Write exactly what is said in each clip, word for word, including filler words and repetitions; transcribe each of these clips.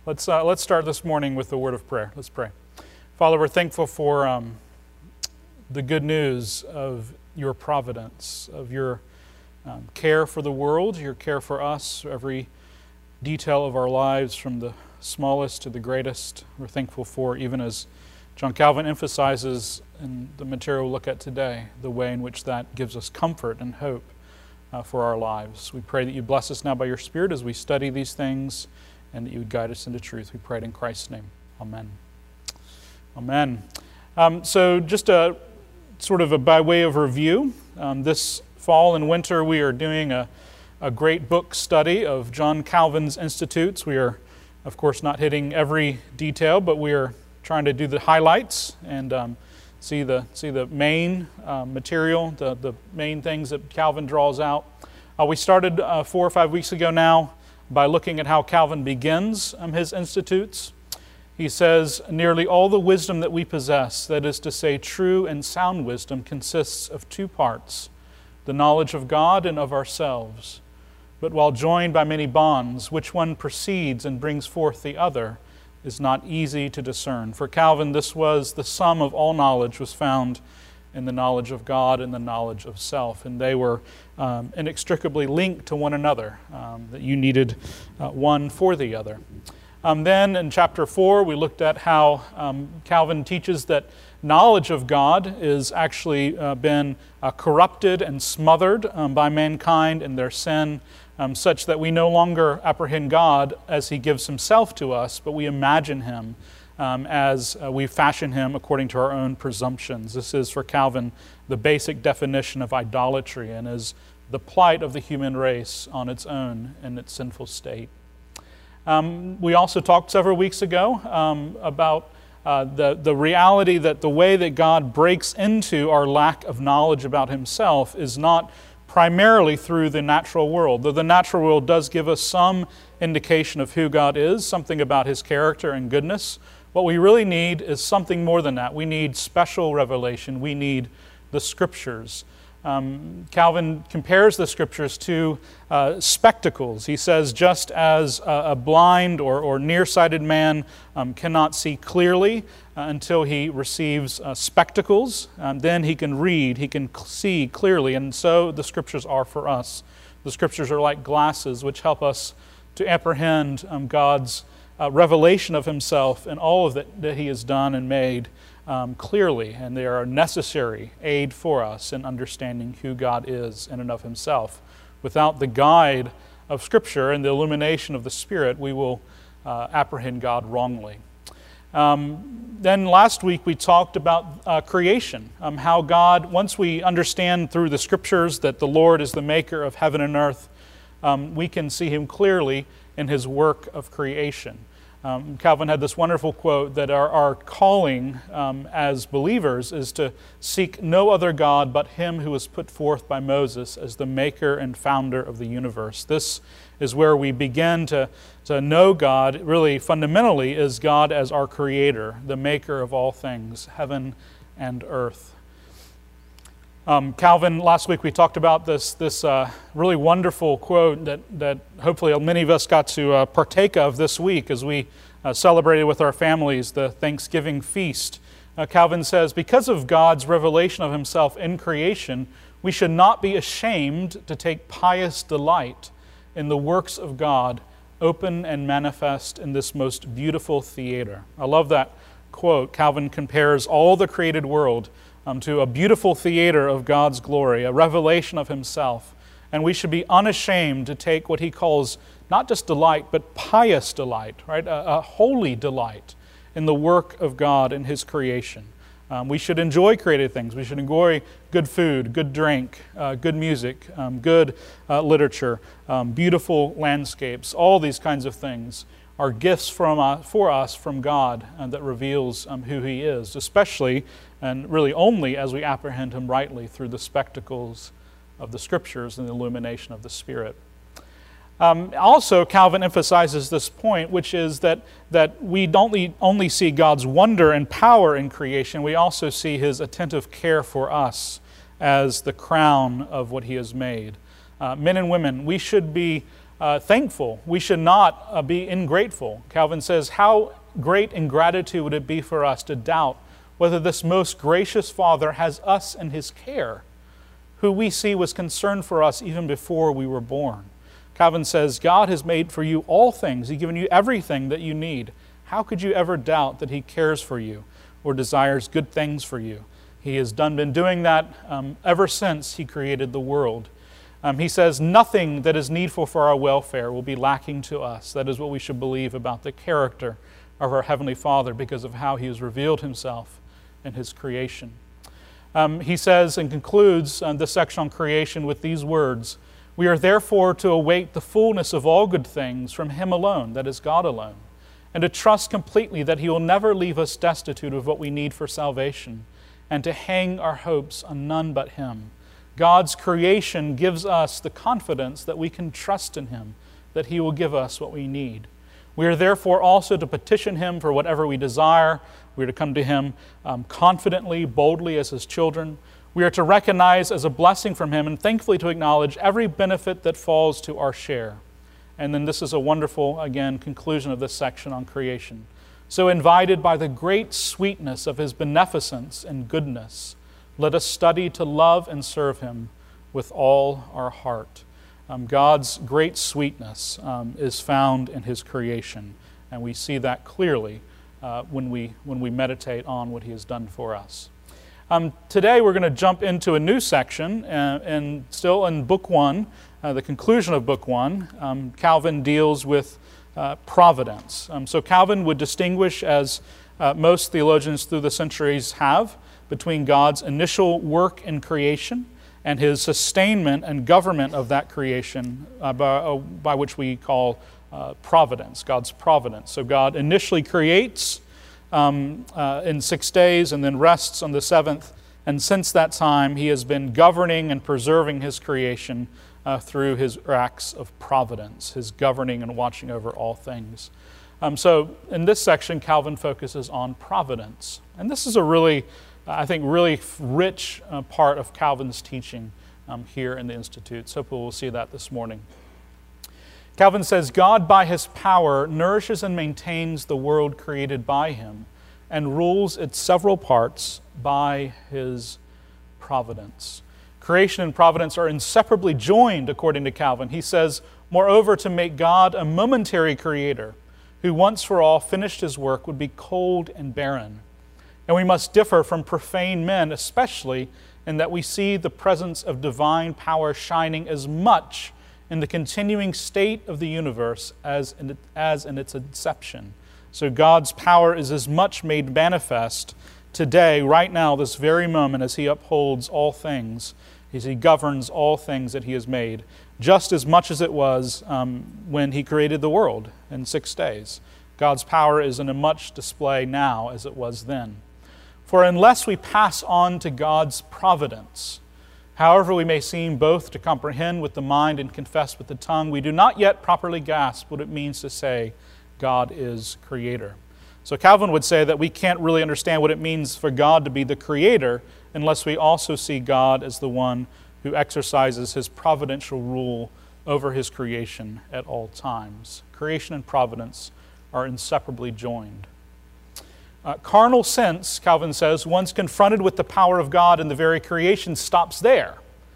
Let's uh, let's start this morning with the word of prayer. Let's pray. Father, we're thankful for um, the good news of your providence, of your um, care for the world, your care for us, every detail of our lives from the smallest to the greatest. We're thankful for, even as John Calvin emphasizes in the material we'll look at today, the way in which that gives us comfort and hope uh, for our lives. We pray that you bless us now by your Spirit as we study these things, and that you would guide us into truth. We pray it in Christ's name. Amen. Amen. Um, so just a sort of a by way of review, um, this fall and winter we are doing a, a great book study of John Calvin's Institutes. We are, of course, not hitting every detail, but we are trying to do the highlights and um, see the see the main uh, material, the, the main things that Calvin draws out. Uh, we started uh, four or five weeks ago now by looking at how Calvin begins um, his Institutes. He says, nearly all the wisdom that we possess, that is to say, true and sound wisdom, consists of two parts, the knowledge of God and of ourselves. But while joined by many bonds, which one precedes and brings forth the other is not easy to discern. For Calvin, this was the sum of all knowledge was found in the knowledge of God and the knowledge of self. And they were um, inextricably linked to one another, um, that you needed uh, one for the other. Um, then in chapter four, we looked at how um, Calvin teaches that knowledge of God is actually uh, been uh, corrupted and smothered um, by mankind in their sin, um, such that we no longer apprehend God as He gives Himself to us, but we imagine Him Um, as uh, we fashion Him according to our own presumptions. This is, for Calvin, the basic definition of idolatry and is the plight of the human race on its own in its sinful state. Um, we also talked several weeks ago um, about uh, the, the reality that the way that God breaks into our lack of knowledge about Himself is not primarily through the natural world, though the natural world does give us some indication of who God is, something about His character and goodness. What we really need is something more than that. We need special revelation. We need the Scriptures. Um, Calvin compares the Scriptures to uh, spectacles. He says, just as a, a blind or, or nearsighted man um, cannot see clearly uh, until he receives uh, spectacles, um, then he can read, he can see clearly, and so the Scriptures are for us. The Scriptures are like glasses which help us to apprehend um, God's Uh, revelation of Himself and all of that, that He has done and made um, clearly, and they are a necessary aid for us in understanding who God is in and of Himself. Without the guide of Scripture and the illumination of the Spirit, we will uh, apprehend God wrongly. Um, then last week we talked about uh, creation, um, how God, once we understand through the Scriptures that the Lord is the maker of heaven and earth, um, we can see Him clearly in His work of creation. Um, Calvin had this wonderful quote that our, our calling um, as believers is to seek no other God but Him who was put forth by Moses as the maker and founder of the universe. This is where we begin to, to know God, really fundamentally, is God as our creator, the maker of all things, heaven and earth. Um, Calvin, last week we talked about this this uh, really wonderful quote that, that hopefully many of us got to uh, partake of this week as we uh, celebrated with our families the Thanksgiving feast. Uh, Calvin says, because of God's revelation of Himself in creation, we should not be ashamed to take pious delight in the works of God, open and manifest in this most beautiful theater. I love that quote. Calvin compares all the created world Um, to a beautiful theater of God's glory, a revelation of Himself. And we should be unashamed to take what he calls not just delight, but pious delight, right? A, a holy delight in the work of God and His creation. Um, we should enjoy created things. We should enjoy good food, good drink, uh, good music, um, good uh, literature, um, beautiful landscapes. All these kinds of things are gifts from uh, for us from God uh, that reveals um, who He is, especially and really only as we apprehend Him rightly through the spectacles of the Scriptures and the illumination of the Spirit. Um, also, Calvin emphasizes this point, which is that, that we don't only see God's wonder and power in creation, we also see His attentive care for us as the crown of what He has made. Uh, men and women, we should be uh, thankful. We should not uh, be ingrateful. Calvin says, how great ingratitude would it be for us to doubt whether this most gracious Father has us in His care, who we see was concerned for us even before we were born. Calvin says, God has made for you all things. He's given you everything that you need. How could you ever doubt that He cares for you or desires good things for you? He has done, been doing that um, ever since He created the world. Um, he says, nothing that is needful for our welfare will be lacking to us. That is what we should believe about the character of our Heavenly Father because of how He has revealed Himself in His creation. Um, he says and concludes um, this section on creation with these words, we are therefore to await the fullness of all good things from Him alone, that is God alone, and to trust completely that He will never leave us destitute of what we need for salvation, and to hang our hopes on none but Him. God's creation gives us the confidence that we can trust in Him, that He will give us what we need. We are therefore also to petition Him for whatever we desire. We are to come to Him um, confidently, boldly as His children. We are to recognize as a blessing from Him and thankfully to acknowledge every benefit that falls to our share. And then this is a wonderful, again, conclusion of this section on creation. So invited by the great sweetness of His beneficence and goodness, let us study to love and serve Him with all our heart. Um, God's great sweetness um, is found in His creation, and we see that clearly uh, when we when we meditate on what He has done for us. Um, today we're going to jump into a new section, uh, and still in Book One, uh, the conclusion of Book One, um, Calvin deals with uh, providence. Um, so Calvin would distinguish, as uh, most theologians through the centuries have, between God's initial work in creation and His sustainment and government of that creation, uh, by, uh, by which we call uh, providence, God's providence. So God initially creates um, uh, in six days and then rests on the seventh, and since that time He has been governing and preserving His creation uh, through His acts of providence, His governing and watching over all things. Um, so in this section, Calvin focuses on providence. And this is a really I think, really rich uh, part of Calvin's teaching um, here in the Institute. So we'll see that this morning. Calvin says, God by His power nourishes and maintains the world created by Him and rules its several parts by His providence. Creation and providence are inseparably joined, according to Calvin. He says, moreover, to make God a momentary creator who once for all finished His work would be cold and barren. And we must differ from profane men, especially in that we see the presence of divine power shining as much in the continuing state of the universe as in, as in its inception. So God's power is as much made manifest today, right now, this very moment, as He upholds all things, as He governs all things that He has made, just as much as it was um, when He created the world in six days. God's power is in a much display now as it was then. For unless we pass on to God's providence, however we may seem both to comprehend with the mind and confess with the tongue, we do not yet properly grasp what it means to say God is Creator. So Calvin would say that we can't really understand what it means for God to be the Creator unless we also see God as the one who exercises His providential rule over His creation at all times. Creation and providence are inseparably joined. Uh, carnal sense, Calvin says, once confronted with the power of God in the very creation, stops there.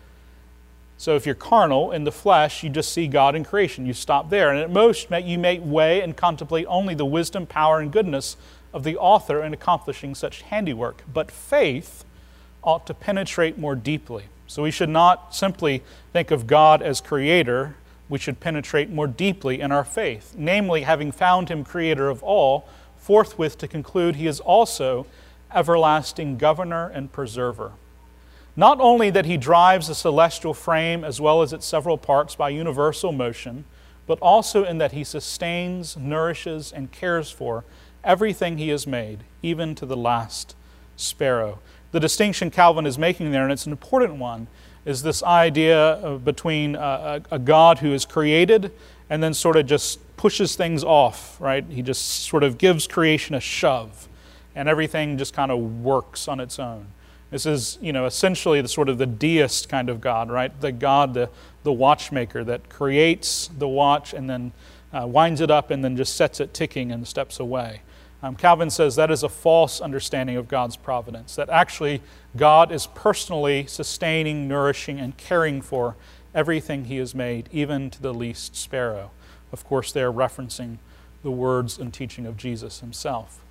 So if you're carnal in the flesh, you just see God in creation. You stop there. And at most, you may weigh and contemplate only the wisdom, power, and goodness of the author in accomplishing such handiwork. But faith ought to penetrate more deeply. So we should not simply think of God as Creator. We should penetrate more deeply in our faith. Namely, having found Him Creator of all, forthwith to conclude He is also everlasting governor and preserver. Not only that He drives the celestial frame as well as its several parts by universal motion, but also in that He sustains, nourishes, and cares for everything He has made, even to the last sparrow. The distinction Calvin is making there, and it's an important one, is this idea of between a, a God who is created and then sort of just pushes things off, right? He just sort of gives creation a shove, and everything just kind of works on its own. This is, you know, essentially the sort of the deist kind of God, right? The God, the, the watchmaker that creates the watch and then uh, winds it up and then just sets it ticking and steps away. Um, Calvin says that is a false understanding of God's providence, that actually God is personally sustaining, nourishing, and caring for everything He has made, even to the least sparrow. Of course, they're referencing the words and teaching of Jesus Himself.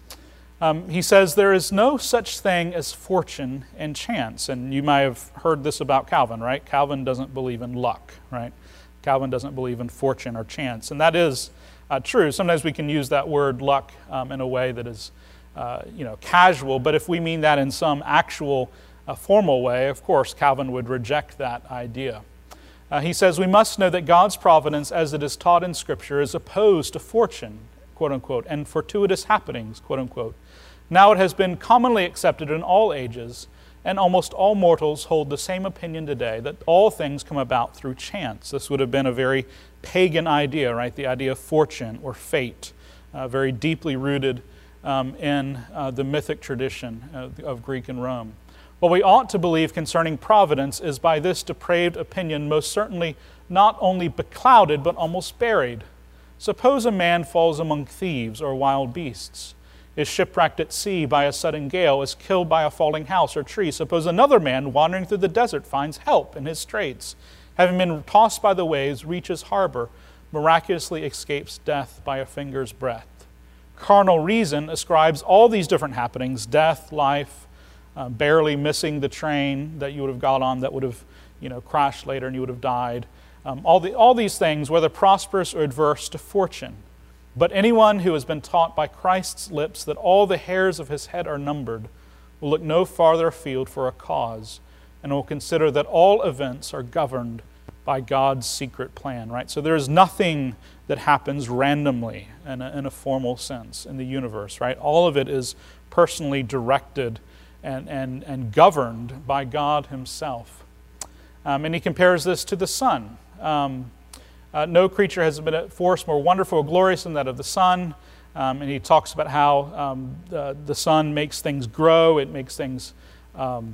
Um, he says there is no such thing as fortune and chance. And you might have heard this about Calvin, right? Calvin doesn't believe in luck, right? Calvin doesn't believe in fortune or chance. And that is uh, true. Sometimes we can use that word luck um, in a way that is uh, you know, casual. But if we mean that in some actual uh, formal way, of course, Calvin would reject that idea. Uh, he says we must know that God's providence, as it is taught in Scripture, is opposed to fortune, quote unquote, and fortuitous happenings, quote unquote. Now it has been commonly accepted in all ages, and almost all mortals hold the same opinion today, that all things come about through chance. This would have been a very pagan idea, right? The idea of fortune or fate, uh, very deeply rooted um, in uh, the mythic tradition of, of Greek and Rome. What we ought to believe concerning providence is by this depraved opinion most certainly not only beclouded, but almost buried. Suppose a man falls among thieves or wild beasts, is shipwrecked at sea by a sudden gale, is killed by a falling house or tree. Suppose another man wandering through the desert finds help in his straits, having been tossed by the waves, reaches harbor, miraculously escapes death by a finger's breadth. Carnal reason ascribes all these different happenings, death, life, uh, barely missing the train that you would have got on that would have, you know, crashed later and you would have died. Um, all, the, all these things, whether prosperous or adverse, to fortune. But anyone who has been taught by Christ's lips that all the hairs of his head are numbered will look no farther afield for a cause and will consider that all events are governed by God's secret plan, right? So there is nothing that happens randomly in a, in a formal sense in the universe, right? All of it is personally directed and, and, and governed by God Himself. Um, and he compares this to the sun. Um, Uh, no creature has been a force more wonderful or glorious than that of the sun. Um, and he talks about how um, the, the sun makes things grow. It makes things, um,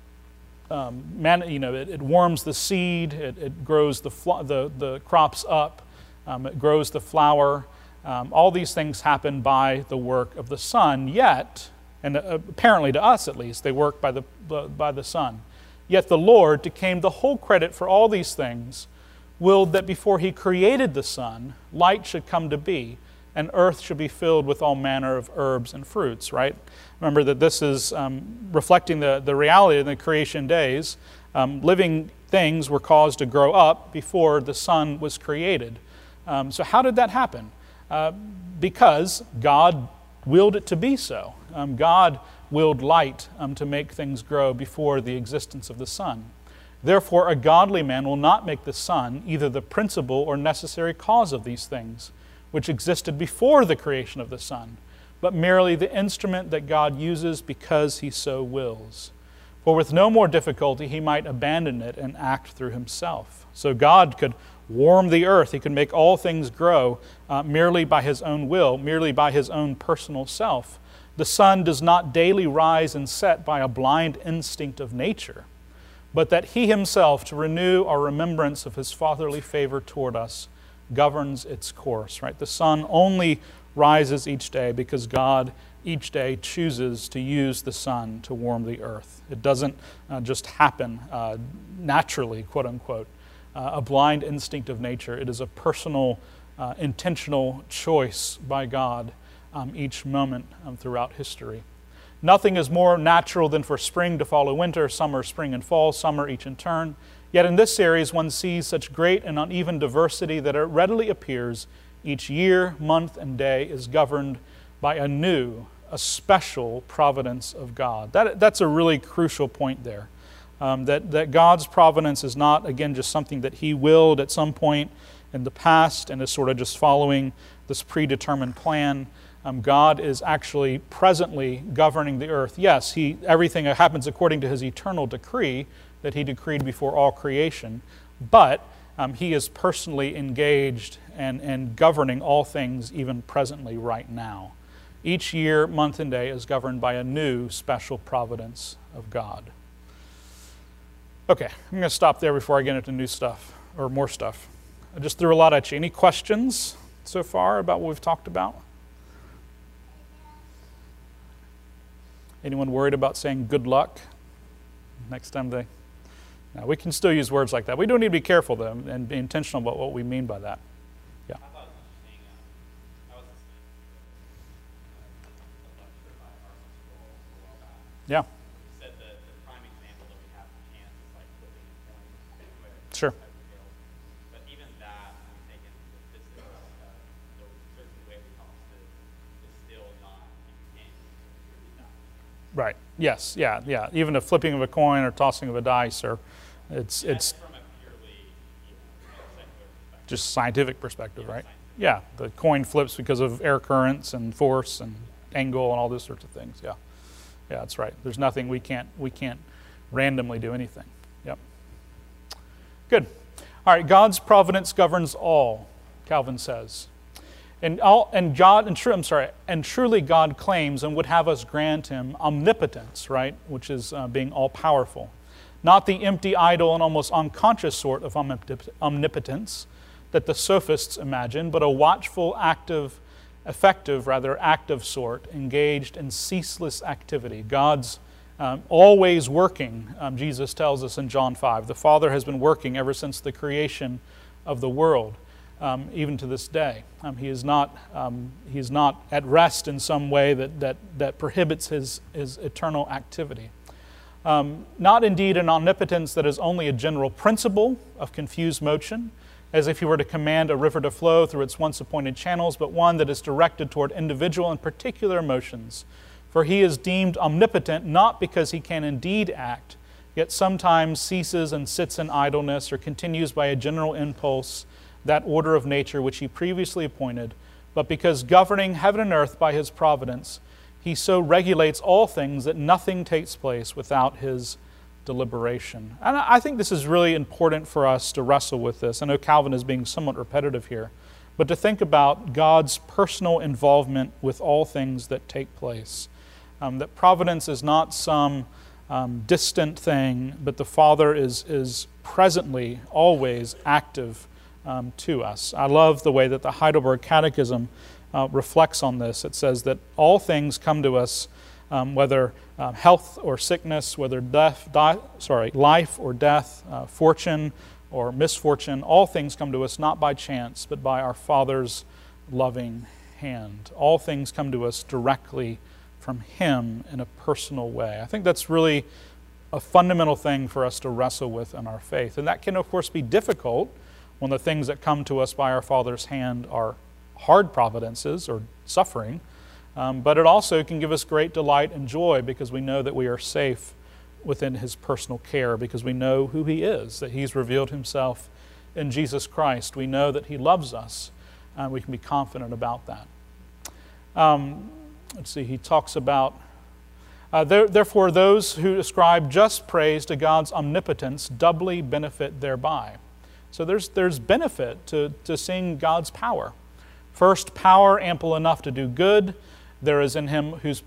um, man, you know, it, it warms the seed. It, it grows the, fl- the the crops up. Um, it grows the flower. Um, all these things happen by the work of the sun. Yet, and uh, apparently to us at least, they work by the by the sun. Yet the Lord, to claim the whole credit for all these things, willed that before He created the sun, light should come to be, and earth should be filled with all manner of herbs and fruits, right? Remember that this is um, reflecting the, the reality of the creation days. Um, living things were caused to grow up before the sun was created. Um, so how did that happen? Uh, because God willed it to be so. Um, God willed light um, to make things grow before the existence of the sun. Therefore, a godly man will not make the sun either the principal or necessary cause of these things, which existed before the creation of the sun, but merely the instrument that God uses because He so wills. For with no more difficulty He might abandon it and act through Himself. So God could warm the earth. He could make all things grow uh, merely by His own will, merely by His own personal self. The sun does not daily rise and set by a blind instinct of nature, but that He Himself, to renew our remembrance of His fatherly favor toward us, governs its course, right? The sun only rises each day because God each day chooses to use the sun to warm the earth. It doesn't uh, just happen uh, naturally, quote unquote, uh, a blind instinct of nature. It is a personal, uh, intentional choice by God um, each moment um, throughout history. Nothing is more natural than for spring to follow winter, summer, spring, and fall, summer each in turn. Yet in this series, one sees such great and uneven diversity that it readily appears each year, month, and day is governed by a new, a special providence of God. That, that's a really crucial point there. Um, that, that God's providence is not, again, just something that He willed at some point in the past and is sort of just following this predetermined plan. Um, God is actually presently governing the earth. Yes, he, everything happens according to His eternal decree that He decreed before all creation, but um, He is personally engaged and, and governing all things even presently right now. Each year, month, and day is governed by a new special providence of God. Okay, I'm going to stop there before I get into new stuff, or more stuff. I just threw a lot at you. Any questions so far about what we've talked about? Anyone worried about saying good luck next time they... Now, we can still use words like that. We do need to be careful, though, and be intentional about what we mean by that. Yeah. I thought it was interesting. Um, I was listening to a lecture by Arthur Sproul a while back. Yeah. He said that the prime example that we have in chance is like flipping a coin. Sure. But even that, when we take into the physics, uh, the certain way we talk to is still not instantaneous. Right. Yes. Yeah. Yeah. Even a flipping of a coin or tossing of a dice, or it's yeah, it's from a purely you know, secular perspective. just scientific perspective, Yeah, right? scientific. Yeah. The coin flips because of air currents and force and angle and all those sorts of things. Yeah. Yeah. That's right. There's nothing we can't we can't randomly do anything. Yep. Good. All right. God's providence governs all, Calvin says. And all, and God, and true, I'm sorry, and truly God claims and would have us grant him omnipotence, right, which is uh, being all-powerful. Not the empty, idle, and almost unconscious sort of omnip- omnipotence that the sophists imagine, but a watchful, active, effective, rather, active sort, engaged in ceaseless activity. God's um, always working, um, Jesus tells us in John five. The Father has been working ever since the creation of the world. Um, even to this day. Um, he is not um, he is not at rest in some way that that, that prohibits his, his eternal activity. Um, not indeed an omnipotence that is only a general principle of confused motion, as if he were to command a river to flow through its once appointed channels, but one that is directed toward individual and particular motions. For he is deemed omnipotent not because he can indeed act, yet sometimes ceases and sits in idleness or continues by a general impulse that order of nature which he previously appointed, but because governing heaven and earth by his providence, he so regulates all things that nothing takes place without his deliberation. And I think this is really important for us to wrestle with this. I know Calvin is being somewhat repetitive here, but to think about God's personal involvement with all things that take place. Um, that providence is not some um, distant thing, but the Father is, is presently, always active Um, to us. I love the way that the Heidelberg Catechism uh, reflects on this. It says that all things come to us, um, whether uh, health or sickness, whether death, die, sorry, life or death, uh, fortune or misfortune, all things come to us not by chance, but by our Father's loving hand. All things come to us directly from Him in a personal way. I think that's really a fundamental thing for us to wrestle with in our faith. And that can, of course, be difficult when the things that come to us by our Father's hand are hard providences or suffering, um, but it also can give us great delight and joy because we know that we are safe within His personal care, because we know who He is, that He's revealed Himself in Jesus Christ. We know that He loves us, and we can be confident about that. Um, let's see, he talks about, uh, there, therefore those who ascribe just praise to God's omnipotence doubly benefit thereby. So there's there's benefit to, to seeing God's power. First, power ample enough to do good. There is in Him whose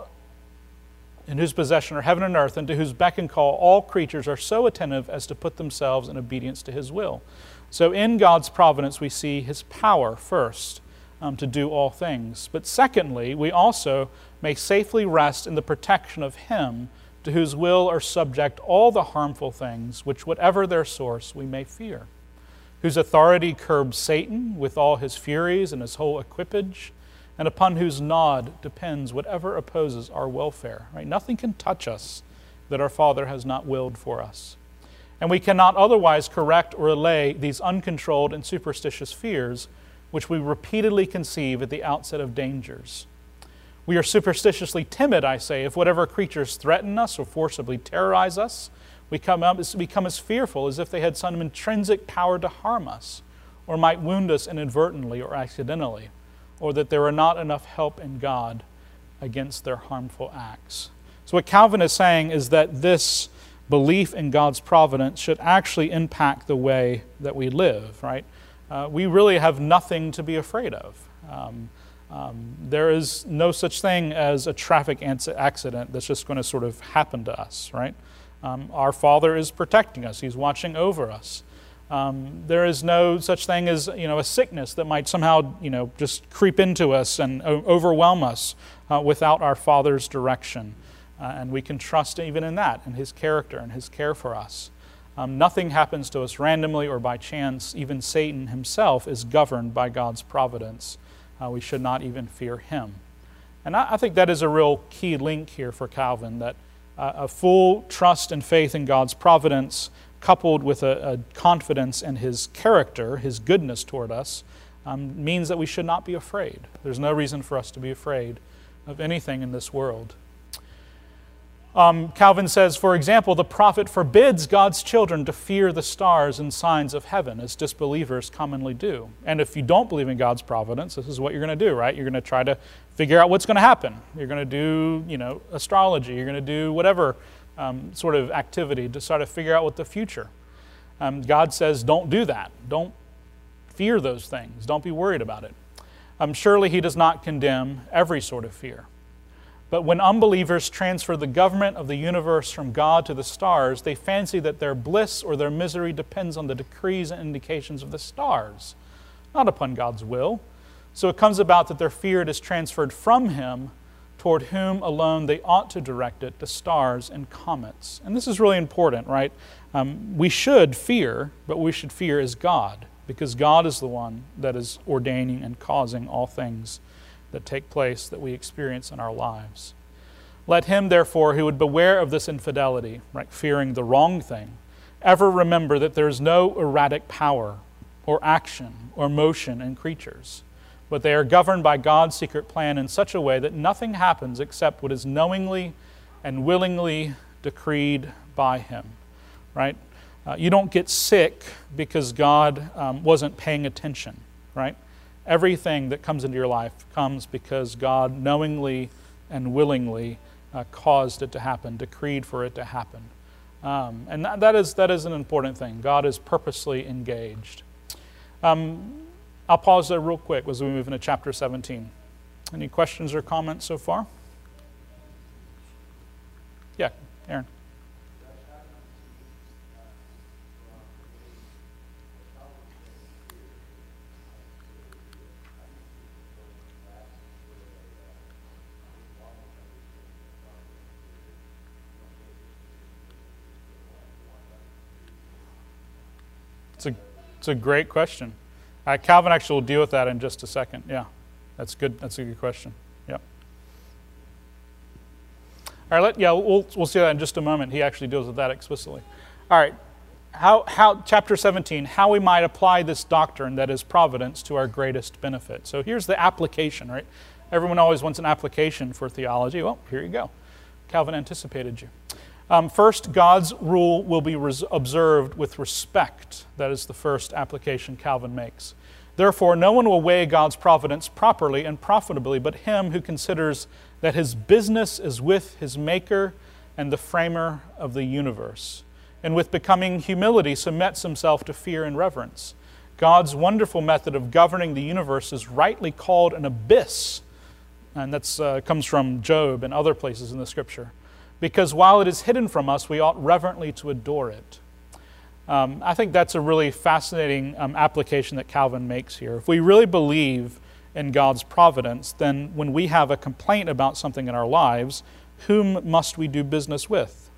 in whose possession are heaven and earth, and to whose beck and call all creatures are so attentive as to put themselves in obedience to His will. So in God's providence we see His power first um, to do all things. But secondly, we also may safely rest in the protection of Him to whose will are subject all the harmful things which, whatever their source, we may fear, whose authority curbs Satan with all his furies and his whole equipage, and upon whose nod depends whatever opposes our welfare. Right? Nothing can touch us that our Father has not willed for us. And we cannot otherwise correct or allay these uncontrolled and superstitious fears which we repeatedly conceive at the outset of dangers. We are superstitiously timid, I say, if whatever creatures threaten us or forcibly terrorize us, we come up, become as fearful as if they had some intrinsic power to harm us, or might wound us inadvertently or accidentally, or that there are not enough help in God against their harmful acts. So what Calvin is saying is that this belief in God's providence should actually impact the way that we live, right? Uh, we really have nothing to be afraid of. Um, Um, there is no such thing as a traffic accident that's just going to sort of happen to us, right? Um, our Father is protecting us. He's watching over us. Um, there is no such thing as, you know, a sickness that might somehow, you know, just creep into us and o- overwhelm us uh, without our Father's direction. Uh, and we can trust even in that, in His character and His care for us. Um, nothing happens to us randomly or by chance. Even Satan himself is governed by God's providence. Uh, we should not even fear him. And I, I think that is a real key link here for Calvin, that uh, a full trust and faith in God's providence coupled with a, a confidence in His character, His goodness toward us, um, means that we should not be afraid. There's no reason for us to be afraid of anything in this world. Um, Calvin says, for example, the prophet forbids God's children to fear the stars and signs of heaven, as disbelievers commonly do. And if you don't believe in God's providence, this is what you're going to do, right? You're going to try to figure out what's going to happen. You're going to do, you know, astrology. You're going to do whatever um, sort of activity to try to figure out what the future. Um, God says, don't do that. Don't fear those things. Don't be worried about it. Um, surely He does not condemn every sort of fear. But when unbelievers transfer the government of the universe from God to the stars, they fancy that their bliss or their misery depends on the decrees and indications of the stars, not upon God's will. So it comes about that their fear is transferred from Him, toward whom alone they ought to direct it, to stars and comets. And this is really important, right? Um, we should fear, but we should fear as God, because God is the one that is ordaining and causing all things that take place, that we experience in our lives. Let him, therefore, who would beware of this infidelity, right, fearing the wrong thing, ever remember that there is no erratic power or action or motion in creatures, but they are governed by God's secret plan in such a way that nothing happens except what is knowingly and willingly decreed by Him, right? Uh, you don't get sick because God um, wasn't paying attention, right? Everything that comes into your life comes because God knowingly and willingly uh, caused it to happen, decreed for it to happen. Um, and that, that is that is an important thing. God is purposely engaged. Um, I'll pause there real quick as we move into chapter seventeen. Any questions or comments so far? Yeah, Aaron. It's a, it's a great question. Uh, Calvin actually will deal with that in just a second. Yeah, that's good. That's a good question. Yep. All right. Let, yeah, we'll we'll see that in just a moment. He actually deals with that explicitly. All right. How how chapter seventeen? How we might apply this doctrine that is providence to our greatest benefit. So here's the application. Right. Everyone always wants an application for theology. Well, here you go. Calvin anticipated you. Um, first, God's rule will be res- observed with respect. That is the first application Calvin makes. Therefore, no one will weigh God's providence properly and profitably but him who considers that his business is with his Maker and the Framer of the universe, and with becoming humility submits himself to fear and reverence. God's wonderful method of governing the universe is rightly called an abyss, and that uh, comes from Job and other places in the Scripture. Because while it is hidden from us, we ought reverently to adore it. Um, I think that's a really fascinating um, application that Calvin makes here. If we really believe in God's providence, then when we have a complaint about something in our lives, whom must we do business with?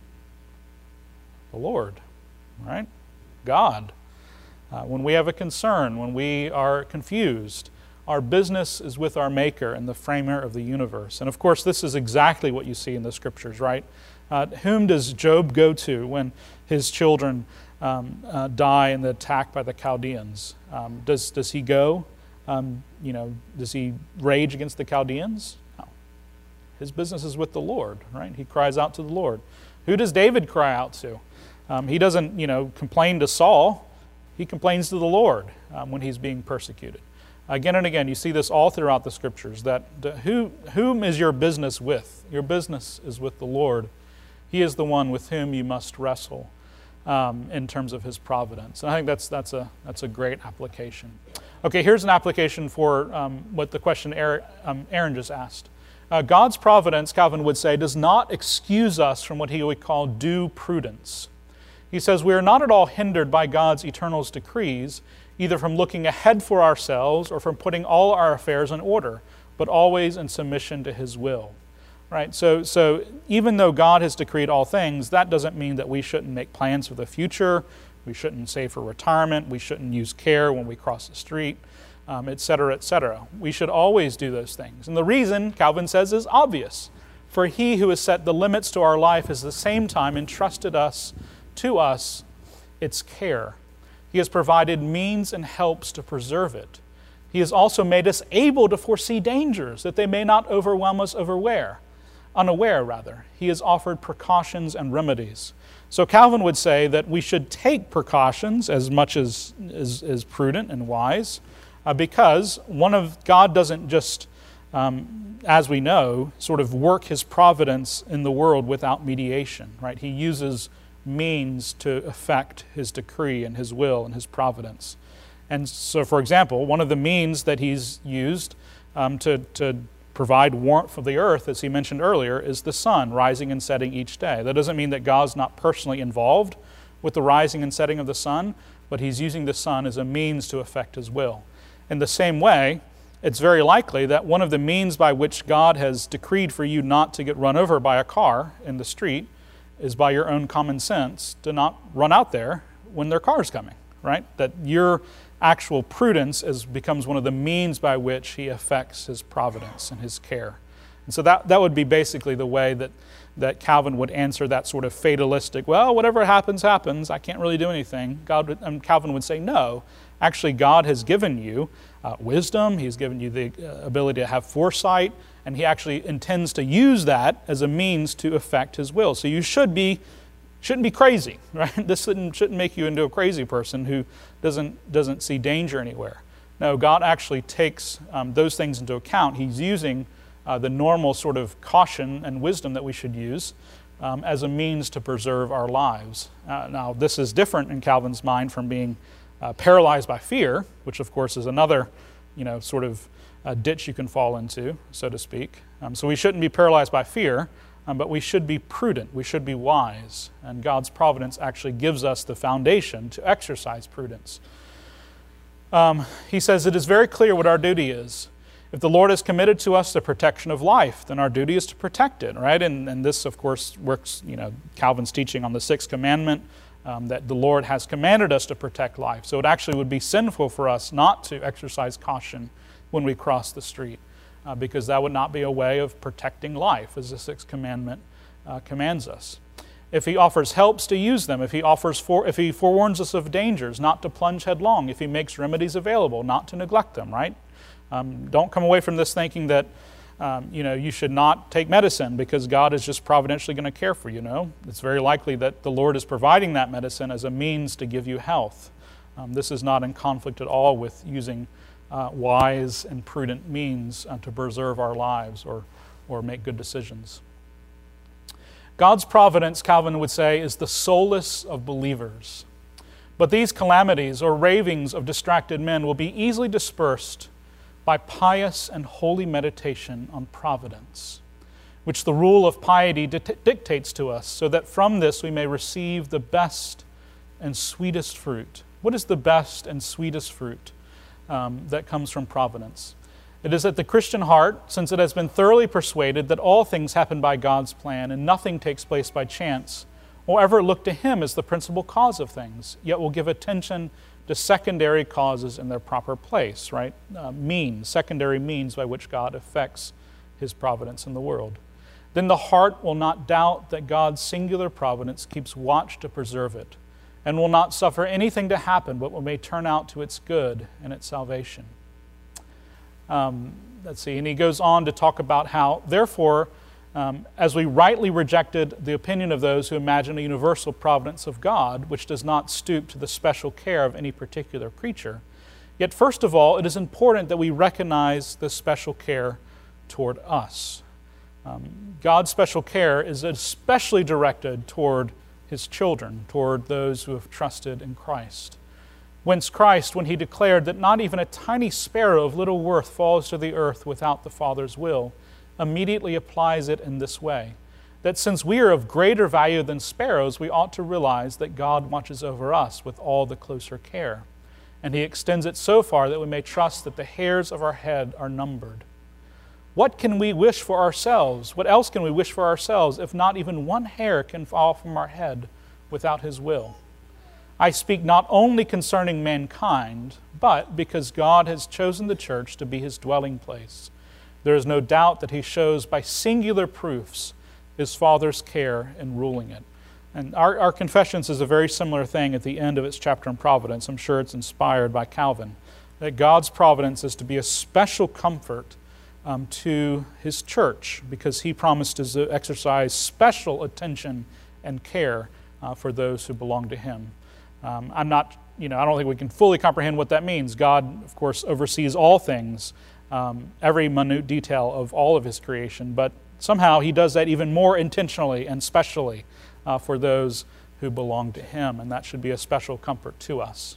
The Lord, right? God. Uh, when we have a concern, when we are confused, our business is with our Maker and the Framer of the universe. And of course, this is exactly what you see in the Scriptures, right? Uh, whom does Job go to when his children um, uh, die in the attack by the Chaldeans? Um, does does he go? Um, you know, does he rage against the Chaldeans? No. His business is with the Lord, right? He cries out to the Lord. Who does David cry out to? Um, he doesn't, you know, complain to Saul. He complains to the Lord um, when he's being persecuted. Again and again, you see this all throughout the Scriptures, that who, whom is your business with? Your business is with the Lord. He is the one with whom you must wrestle um, in terms of His providence. And I think that's, that's, a, that's a great application. Okay, here's an application for um, what the question Aaron, um, Aaron just asked. Uh, God's providence, Calvin would say, does not excuse us from what he would call due prudence. He says, we are not at all hindered by God's eternal decrees, either from looking ahead for ourselves or from putting all our affairs in order, but always in submission to his will. Right? So, so even though God has decreed all things, that doesn't mean that we shouldn't make plans for the future, we shouldn't save for retirement, we shouldn't use care when we cross the street, um, et cetera, et cetera. We should always do those things. And the reason, Calvin says, is obvious. For he who has set the limits to our life has at the same time entrusted us to us its care. He has provided means and helps to preserve it. He has also made us able to foresee dangers, that they may not overwhelm us unaware. unaware rather. He has offered precautions and remedies. So Calvin would say that we should take precautions as much as is, is prudent and wise, uh, because one of God doesn't just, um, as we know, sort of work his providence in the world without mediation, right? He uses means to effect his decree and his will and his providence. And so, for example, one of the means that he's used um, to, to provide warmth for the earth, as he mentioned earlier, is the sun rising and setting each day. That doesn't mean that God's not personally involved with the rising and setting of the sun, but he's using the sun as a means to effect his will. In the same way, it's very likely that one of the means by which God has decreed for you not to get run over by a car in the street is by your own common sense to not run out there when their car's coming, right? That your actual prudence is, becomes one of the means by which he effects his providence and his care. And so that, that would be basically the way that, that Calvin would answer that sort of fatalistic, well, whatever happens, happens, I can't really do anything. God would, and Calvin would say, no, actually God has given you uh, wisdom, he's given you the uh, ability to have foresight, and he actually intends to use that as a means to effect his will. So you should be Shouldn't be crazy, right? This shouldn't, shouldn't make you into a crazy person who doesn't, doesn't see danger anywhere. No, God actually takes um, those things into account. He's using uh, the normal sort of caution and wisdom that we should use um, as a means to preserve our lives. Uh, now, this is different in Calvin's mind from being uh, paralyzed by fear, which of course is another, you know, sort of uh, ditch you can fall into, so to speak. Um, so we shouldn't be paralyzed by fear. Um, but we should be prudent, we should be wise, and God's providence actually gives us the foundation to exercise prudence. Um, he says it is very clear what our duty is. If the Lord has committed to us the protection of life, then our duty is to protect it, right? And, and this, of course, works, you know, Calvin's teaching on the sixth commandment, um, that the Lord has commanded us to protect life. So it actually would be sinful for us not to exercise caution when we cross the street. Uh, because that would not be a way of protecting life, as the sixth commandment uh, commands us. If he offers helps, to use them. If he offers for, if he forewarns us of dangers, not to plunge headlong. If he makes remedies available, not to neglect them. Right? Um, don't come away from this thinking that um, you know you should not take medicine because God is just providentially going to care for you. No, it's very likely that the Lord is providing that medicine as a means to give you health. Um, this is not in conflict at all with using Uh, wise and prudent means uh, to preserve our lives or, or make good decisions. God's providence, Calvin would say, is the solace of believers. But these calamities or ravings of distracted men will be easily dispersed by pious and holy meditation on providence, which the rule of piety di- dictates to us, so that from this we may receive the best and sweetest fruit. What is the best and sweetest fruit Um, that comes from providence? It is that the Christian heart, since it has been thoroughly persuaded that all things happen by God's plan and nothing takes place by chance, will ever look to him as the principal cause of things, yet will give attention to secondary causes in their proper place, right? Uh, means, secondary means by which God effects his providence in the world. Then the heart will not doubt that God's singular providence keeps watch to preserve it, and will not suffer anything to happen, but may turn out to its good and its salvation. Um, let's see, and he goes on to talk about how, therefore, um, as we rightly rejected the opinion of those who imagine a universal providence of God, which does not stoop to the special care of any particular creature, yet first of all, it is important that we recognize the special care toward us. Um, God's special care is especially directed toward his children, toward those who have trusted in Christ. Whence Christ, when he declared that not even a tiny sparrow of little worth falls to the earth without the Father's will, immediately applies it in this way, that since we are of greater value than sparrows, we ought to realize that God watches over us with all the closer care. And he extends it so far that we may trust that the hairs of our head are numbered. What can we wish for ourselves? What else can we wish for ourselves if not even one hair can fall from our head without his will? I speak not only concerning mankind, but because God has chosen the church to be his dwelling place. There is no doubt that he shows by singular proofs his Father's care in ruling it. And our, our Confessions is a very similar thing at the end of its chapter on providence. I'm sure it's inspired by Calvin, that God's providence is to be a special comfort um, to his church because he promised to exercise special attention and care uh, for those who belong to him. Um, I'm not, you know, I don't think we can fully comprehend what that means. God, of course, oversees all things, um, every minute detail of all of his creation, but somehow he does that even more intentionally and specially uh, for those who belong to him, and that should be a special comfort to us.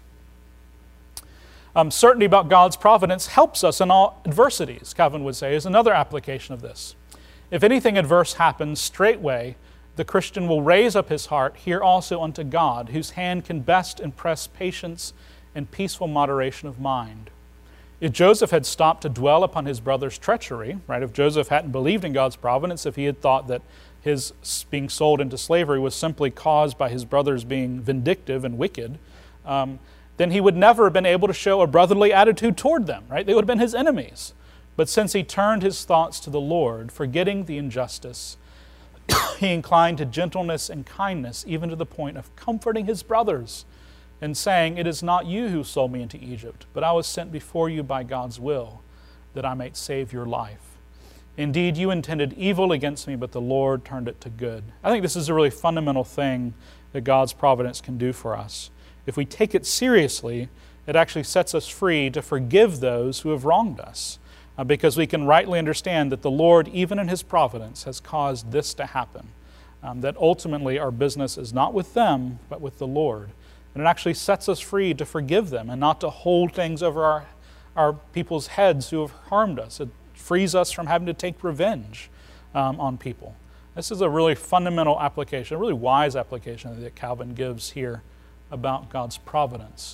Um, certainty about God's providence helps us in all adversities, Calvin would say, is another application of this. If anything adverse happens, straightway the Christian will raise up his heart here also unto God, whose hand can best impress patience and peaceful moderation of mind. If Joseph had stopped to dwell upon his brother's treachery, right, if Joseph hadn't believed in God's providence, if he had thought that his being sold into slavery was simply caused by his brothers being vindictive and wicked, um, then he would never have been able to show a brotherly attitude toward them, right? They would have been his enemies. But since he turned his thoughts to the Lord, forgetting the injustice, he inclined to gentleness and kindness, even to the point of comforting his brothers and saying, "It is not you who sold me into Egypt, but I was sent before you by God's will, that I might save your life. Indeed, you intended evil against me, but the Lord turned it to good." I think this is a really fundamental thing that God's providence can do for us. If we take it seriously, it actually sets us free to forgive those who have wronged us, uh, because we can rightly understand that the Lord, even in his providence, has caused this to happen, um, that ultimately our business is not with them, but with the Lord. And it actually sets us free to forgive them and not to hold things over our, our people's heads who have harmed us. It frees us from having to take revenge um, on people. This is a really fundamental application, a really wise application that Calvin gives here about God's providence.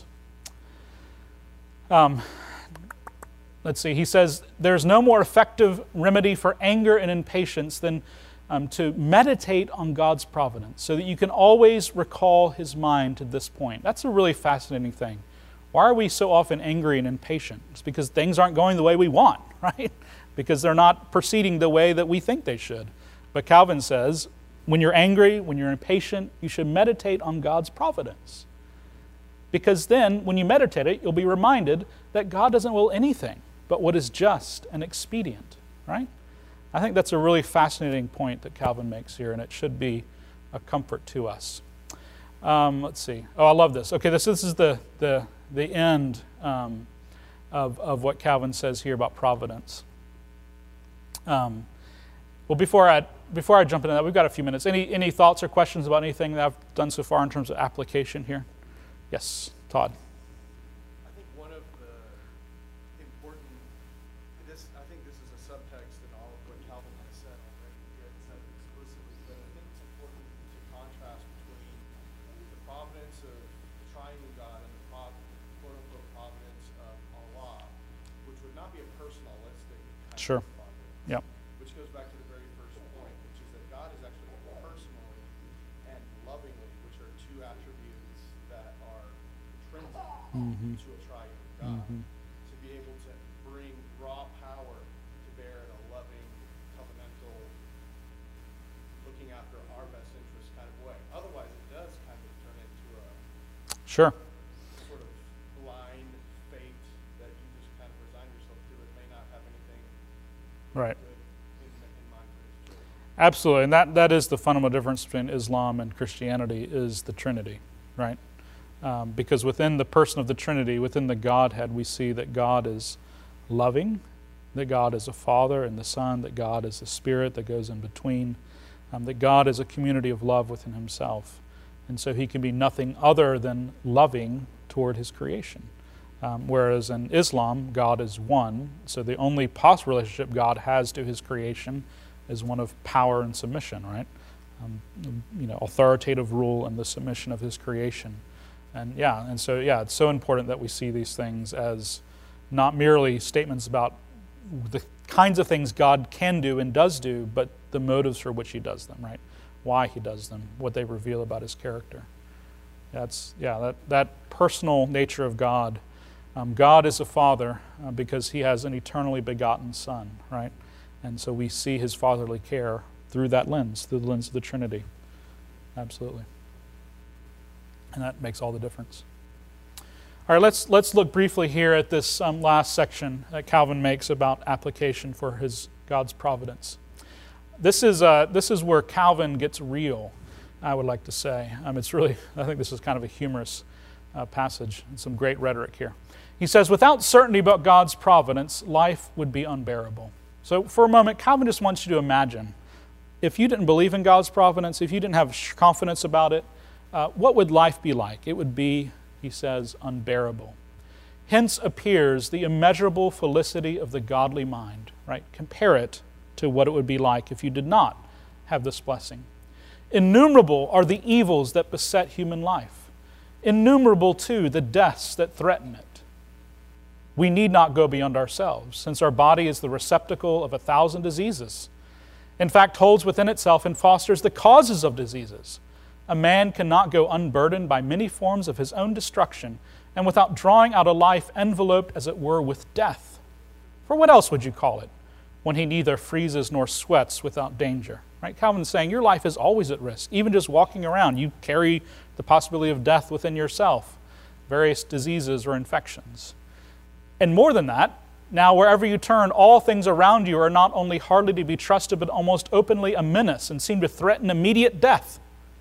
Um, let's see, he says, "There's no more effective remedy for anger and impatience than Um, to meditate on God's providence so that you can always recall his mind to this point." That's a really fascinating thing. Why are we so often angry and impatient? It's because things aren't going the way we want, right? Because they're not proceeding the way that we think they should. But Calvin says, when you're angry, when you're impatient, you should meditate on God's providence. Because then, when you meditate it, you'll be reminded that God doesn't will anything but what is just and expedient, right? I think that's a really fascinating point that Calvin makes here, and it should be a comfort to us. Um, let's see. Oh, I love this. Okay, this, this is the, the, the end um, of, of what Calvin says here about providence. Um, well, before I, before I jump into that, we've got a few minutes. Any, any thoughts or questions about anything that I've done so far in terms of application here? Yes, Todd. I think one of the important, this, I think this is a subtext in all of what Calvin has said already. He has said it explicitly, but I think it's important to contrast between the providence of the triune God and the prov- quote-unquote providence of Allah, which would not be a personalistic kind Sure. of providence. Yep. Which goes back to the very first point, which is that God is actually personally and lovingly, which are two attributes that are intrinsic Mm-hmm. to a triune God, Mm-hmm. to be able to bring raw power to bear in a loving, covenantal, looking after our best interest kind of way. Otherwise, it does kind of turn into a Sure. sort of blind fate that you just kind of resign yourself to. It may not have anything Right. good in, in mind for his children. Absolutely, and that, that is the fundamental difference between Islam and Christianity is the Trinity, right? Um, because within the person of the Trinity, within the Godhead, we see that God is loving, that God is a Father and the Son, that God is a Spirit that goes in between, um, that God is a community of love within himself. And so he can be nothing other than loving toward his creation. Um, whereas in Islam, God is one, so the only possible relationship God has to his creation is one of power and submission, right? Um, you know, authoritative rule and the submission of his creation. And yeah, and so yeah, it's so important that we see these things as not merely statements about the kinds of things God can do and does do, but the motives for which he does them, right? Why he does them, what they reveal about his character. That's yeah, that, that personal nature of God. Um, God is a father uh, because he has an eternally begotten son, right? And so we see his fatherly care through that lens, through the lens of the Trinity. Absolutely. And that makes all the difference. All right, let's let's look briefly here at this um, last section that Calvin makes about application for his God's providence. This is uh, this is where Calvin gets real, I would like to say. Um, it's really, I think this is kind of a humorous uh, passage and some great rhetoric here. He says, without certainty about God's providence, life would be unbearable. So for a moment, Calvin just wants you to imagine, if you didn't believe in God's providence, if you didn't have confidence about it, uh, what would life be like? It would be, he says, unbearable. Hence appears the immeasurable felicity of the godly mind, right? Compare it to what it would be like if you did not have this blessing. Innumerable are the evils that beset human life. Innumerable, too, the deaths that threaten it. We need not go beyond ourselves, since our body is the receptacle of a thousand diseases. In fact, holds within itself and fosters the causes of diseases. A man cannot go unburdened by many forms of his own destruction, and without drawing out a life enveloped, as it were, with death. For what else would you call it, when he neither freezes nor sweats without danger? Right? Calvin's saying your life is always at risk. Even just walking around, you carry the possibility of death within yourself, various diseases or infections. And more than that, now wherever you turn, all things around you are not only hardly to be trusted, but almost openly a menace and seem to threaten immediate death.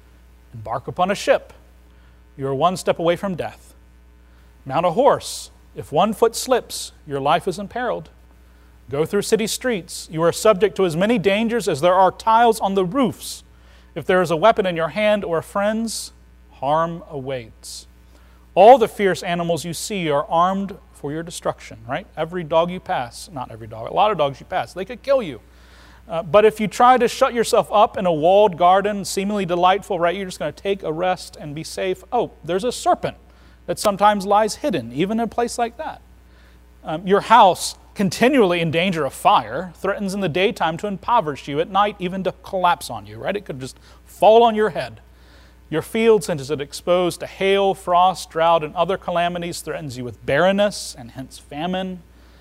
Embark upon a ship. You are one step away from death. Mount a horse. If one foot slips, your life is imperiled. Go through city streets. You are subject to as many dangers as there are tiles on the roofs. If there is a weapon in your hand or a friend's, harm awaits. All the fierce animals you see are armed for your destruction, right? Every dog you pass, not every dog, a lot of dogs you pass, they could kill you. Uh, but if you try to shut yourself up in a walled garden, seemingly delightful, right, you're just going to take a rest and be safe. Oh, there's a serpent that sometimes lies hidden, even in a place like that. Um, your house, continually in danger of fire, threatens in the daytime to impoverish you, at night even to collapse on you, right? It could just fall on your head. Your field, since it exposed to hail, frost, drought, and other calamities, threatens you with barrenness and hence famine.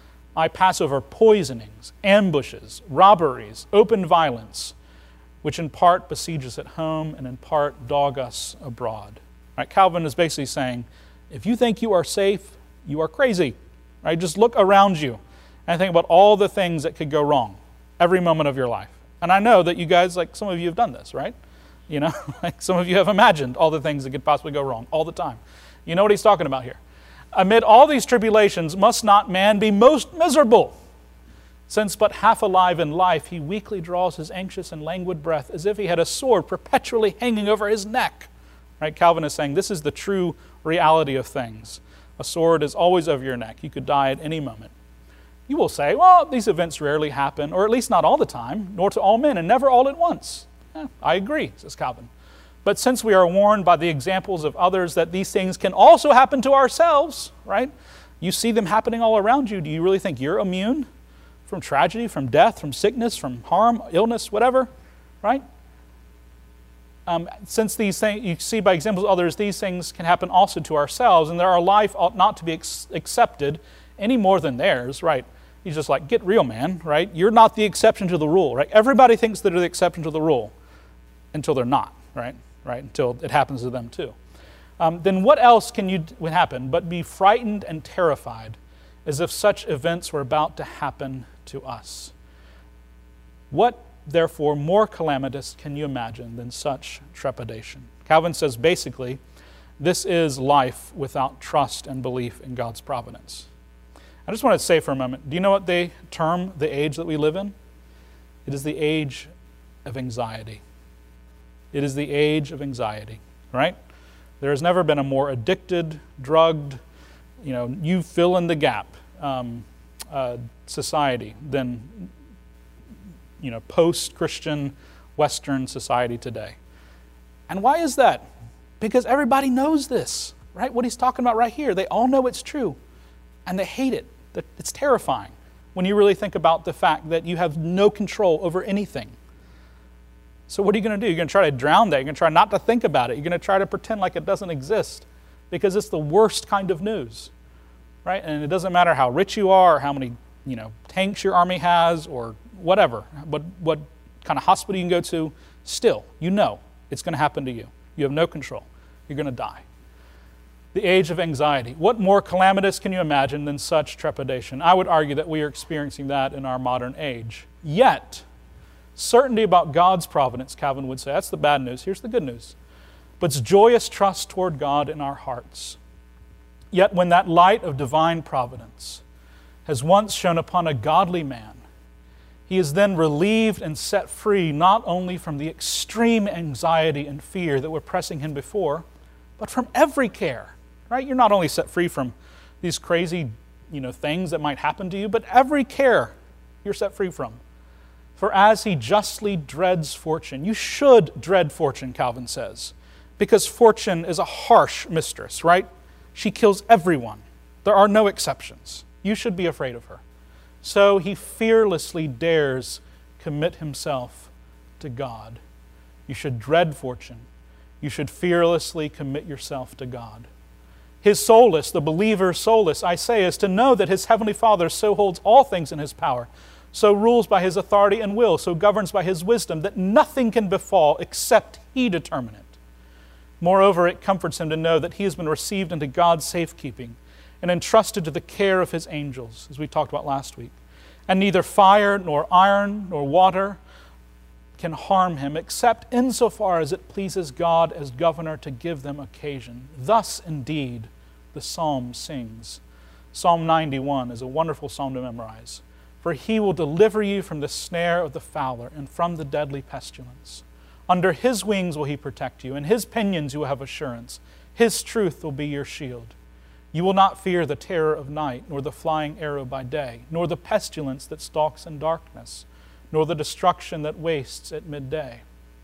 I pass over poisonings, ambushes, robberies, open violence, which in part besiege us at home and in part dog us abroad. Right? Calvin is basically saying, if you think you are safe, you are crazy. Right? Just look around you and think about all the things that could go wrong every moment of your life. And I know that you guys, like some of you have done this, right? You know, like some of you have imagined all the things that could possibly go wrong all the time. You know what he's talking about here. Amid all these tribulations, must not man be most miserable? Since but half alive in life, he weakly draws his anxious and languid breath as if he had a sword perpetually hanging over his neck. Right? Calvin is saying this is the true reality of things. A sword is always over your neck. You could die at any moment. You will say, well, these events rarely happen, or at least not all the time, nor to all men, and never all at once. Eh, I agree, says Calvin. But since we are warned by the examples of others that these things can also happen to ourselves, right? You see them happening all around you. Do you really think you're immune from tragedy, from death, from sickness, from harm, illness, whatever, right? Um, since these things, you see by examples of others, these things can happen also to ourselves, and our life ought not to be ex- accepted any more than theirs, right? He's just like, get real, man, right? You're not the exception to the rule, right? Everybody thinks that they're the exception to the rule until they're not, right? Right? Until it happens to them too. Um, then what else can you would happen but be frightened and terrified as if such events were about to happen to us? What, therefore, more calamitous can you imagine than such trepidation? Calvin says basically, this is life without trust and belief in God's providence. I just want to say for a moment, do you know what they term the age that we live in? It is the age of anxiety. It is the age of anxiety, right? There has never been a more addicted, drugged, you know, you fill in the gap um, uh, society than, you know, post-Christian Western society today. And why is that? Because everybody knows this, right? What he's talking about right here. They all know it's true, and they hate it. It's terrifying when you really think about the fact that you have no control over anything. So what are you going to do? You're going to try to drown that. You're going to try not to think about it. You're going to try to pretend like it doesn't exist because it's the worst kind of news, right? And it doesn't matter how rich you are or how many, you know, tanks your army has or whatever, what, what kind of hospital you can go to, still, you know it's going to happen to you. You have no control. You're going to die. The age of anxiety. What more calamitous can you imagine than such trepidation? I would argue that we are experiencing that in our modern age. Yet, certainty about God's providence, Calvin would say. That's the bad news. Here's the good news. But it's joyous trust toward God in our hearts. Yet when that light of divine providence has once shone upon a godly man, he is then relieved and set free not only from the extreme anxiety and fear that were pressing him before, but from every care. Right? You're not only set free from these crazy, you know, things that might happen to you, but every care you're set free from. For as he justly dreads fortune, you should dread fortune, Calvin says, because fortune is a harsh mistress, right? She kills everyone. There are no exceptions. You should be afraid of her. So he fearlessly dares commit himself to God. You should dread fortune. You should fearlessly commit yourself to God. His solace, the believer's solace, I say, is to know that his heavenly Father so holds all things in his power, so rules by his authority and will, so governs by his wisdom, that nothing can befall except he determine it. Moreover, it comforts him to know that he has been received into God's safekeeping and entrusted to the care of his angels, as we talked about last week. And neither fire, nor iron, nor water can harm him, except insofar as it pleases God as governor to give them occasion. Thus, indeed, the psalm sings. Psalm ninety-one is a wonderful psalm to memorize. For he will deliver you from the snare of the fowler and from the deadly pestilence. Under his wings will he protect you. In his pinions you will have assurance. His truth will be your shield. You will not fear the terror of night, nor the flying arrow by day, nor the pestilence that stalks in darkness, nor the destruction that wastes at midday.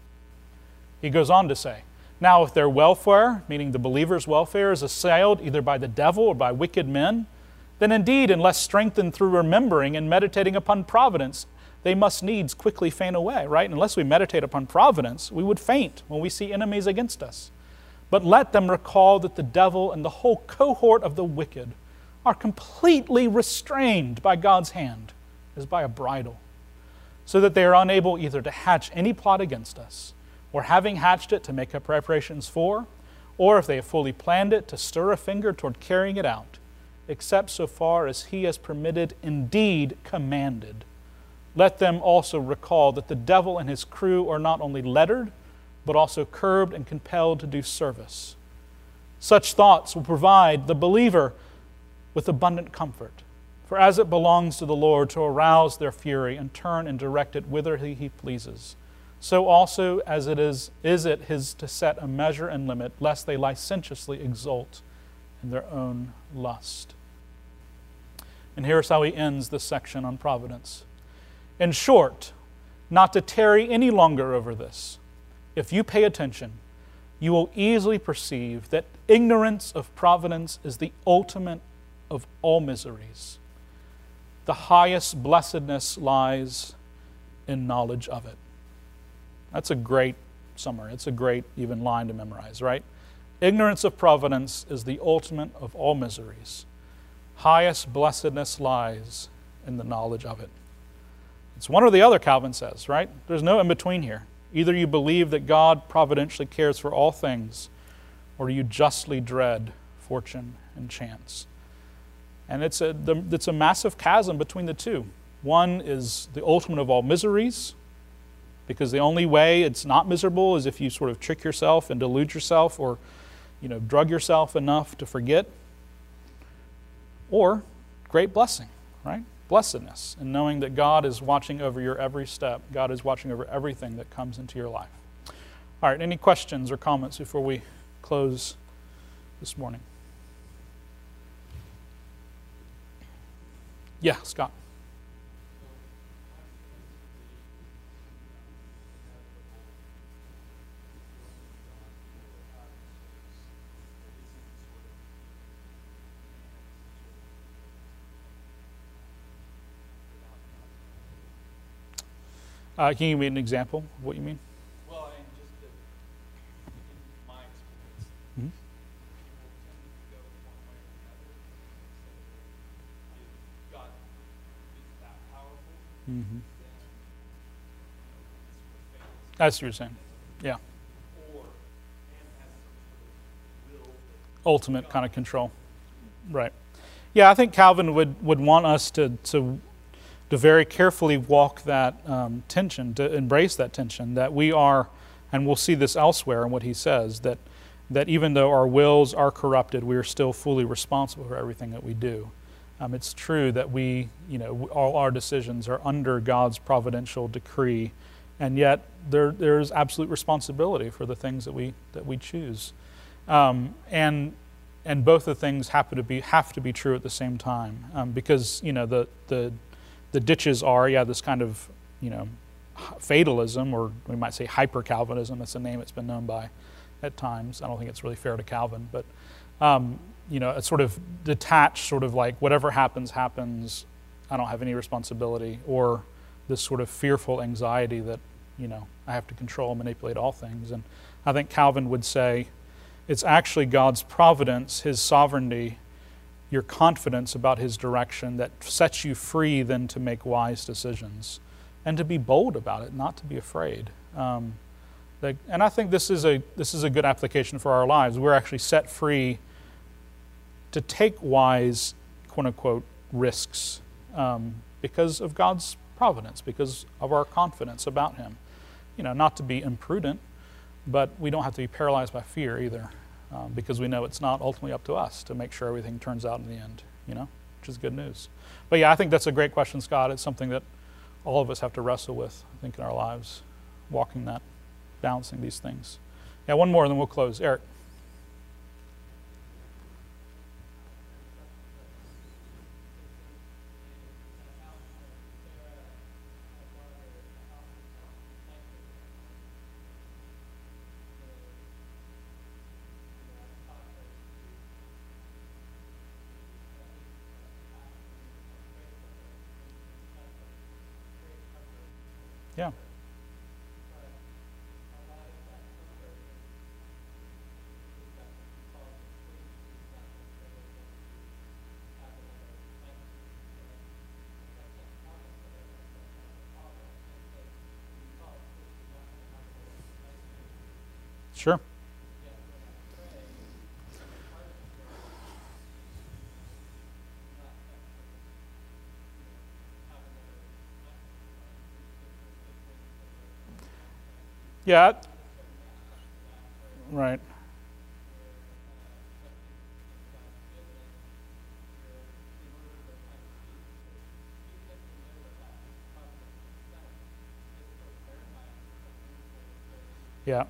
He goes on to say, now if their welfare, meaning the believer's welfare, is assailed either by the devil or by wicked men, then indeed, unless strengthened through remembering and meditating upon providence, they must needs quickly faint away, right? Unless we meditate upon providence, we would faint when we see enemies against us. But let them recall that the devil and the whole cohort of the wicked are completely restrained by God's hand, as by a bridle, so that they are unable either to hatch any plot against us, or having hatched it to make up preparations for, or if they have fully planned it, to stir a finger toward carrying it out, except so far as he has permitted, indeed commanded. Let them also recall that the devil and his crew are not only lettered, but also curbed and compelled to do service. Such thoughts will provide the believer with abundant comfort. For as it belongs to the Lord to arouse their fury and turn and direct it whither he pleases, so also as it is, is it his to set a measure and limit, lest they licentiously exult in their own lust. And here's how he ends this section on providence. In short, not to tarry any longer over this, if you pay attention, you will easily perceive that ignorance of providence is the ultimate of all miseries. The highest blessedness lies in knowledge of it. That's a great summary. It's a great even line to memorize, right? Ignorance of providence is the ultimate of all miseries. Highest blessedness lies in the knowledge of it. It's one or the other, Calvin says, right? There's no in-between here. Either you believe that God providentially cares for all things, or you justly dread fortune and chance. And it's a, the, it's a massive chasm between the two. One is the ultimate of all miseries, because the only way it's not miserable is if you sort of trick yourself and delude yourself or, you know, drug yourself enough to forget. Or great blessing, right? Blessedness, and knowing that God is watching over your every step. God is watching over everything that comes into your life. All right, any questions or comments before we close this morning. Yeah, Scott. Uh, can you give me an example of what you mean? Well, I mean, just that in my experience, Mm-hmm. people tend to go one way or the other. So if God is that powerful, Mm-hmm. then you know, this sort of fails. That's what you're saying. Yeah. Or and has some sort of will that Ultimate kind of control. Right. Yeah, I think Calvin would, would want us to, to to very carefully walk that um, tension, to embrace that tension, that we are, and we'll see this elsewhere in what he says, that that even though our wills are corrupted, we are still fully responsible for everything that we do. Um, it's true that we, you know, all our decisions are under God's providential decree, and yet there there's absolute responsibility for the things that we that we choose, um, and and both the things happen to be have to be true at the same time, um, because you know the the the ditches are yeah this kind of you know fatalism, or we might say hyper Calvinism. That's a name it's been known by at times. I don't think it's really fair to Calvin, but um, you know a sort of detached, sort of like whatever happens happens. I don't have any responsibility, or this sort of fearful anxiety that you know I have to control and manipulate all things. And I think Calvin would say it's actually God's providence, His sovereignty, your confidence about His direction that sets you free then to make wise decisions and to be bold about it, not to be afraid. Um, that, and I think this is a this is a good application for our lives. We're actually set free to take wise, quote unquote, risks um, because of God's providence, because of our confidence about Him. You know, not to be imprudent, but we don't have to be paralyzed by fear either. Um, because we know it's not ultimately up to us to make sure everything turns out in the end, you know, which is good news. But yeah, I think that's a great question, Scott. It's something that all of us have to wrestle with, I think, in our lives, walking that, balancing these things. Yeah, one more, and then we'll close. Eric. Yeah. Sure. Yeah. Right. Yeah.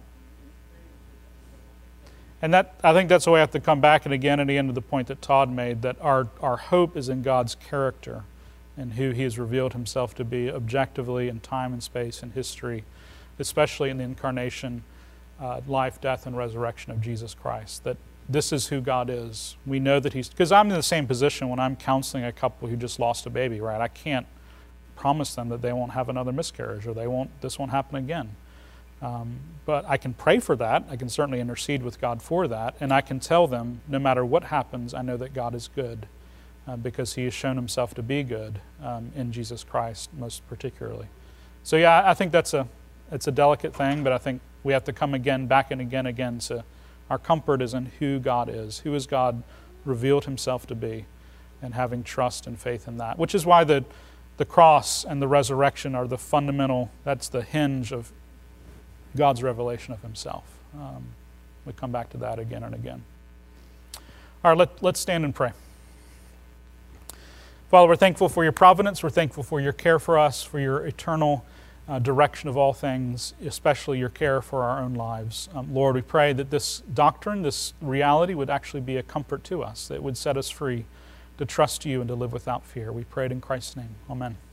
And that, I think that's why I have to come back and again and again to the point that Todd made, that our, our hope is in God's character and who He has revealed Himself to be objectively in time and space and history, especially in the incarnation, uh, life, death, and resurrection of Jesus Christ. That this is who God is. We know that He's, because I'm in the same position when I'm counseling a couple who just lost a baby, right? I can't promise them that they won't have another miscarriage or they won't, this won't happen again. Um, but I can pray for that. I can certainly intercede with God for that. And I can tell them, no matter what happens, I know that God is good uh, because He has shown Himself to be good um, in Jesus Christ, most particularly. So yeah, I think that's a it's a delicate thing, but I think we have to come again, back and again, again to our comfort is in who God is. Who has God revealed Himself to be, and having trust and faith in that. Which is why the the cross and the resurrection are the fundamental, that's the hinge of God's revelation of Himself. Um, we come back to that again and again. All right, let, let's stand and pray. Father, we're thankful for Your providence. We're thankful for Your care for us, for Your eternal uh, direction of all things, especially your care for our own lives. Um, Lord, we pray that this doctrine, this reality would actually be a comfort to us, that it would set us free to trust you and to live without fear. We pray it in Christ's name. Amen.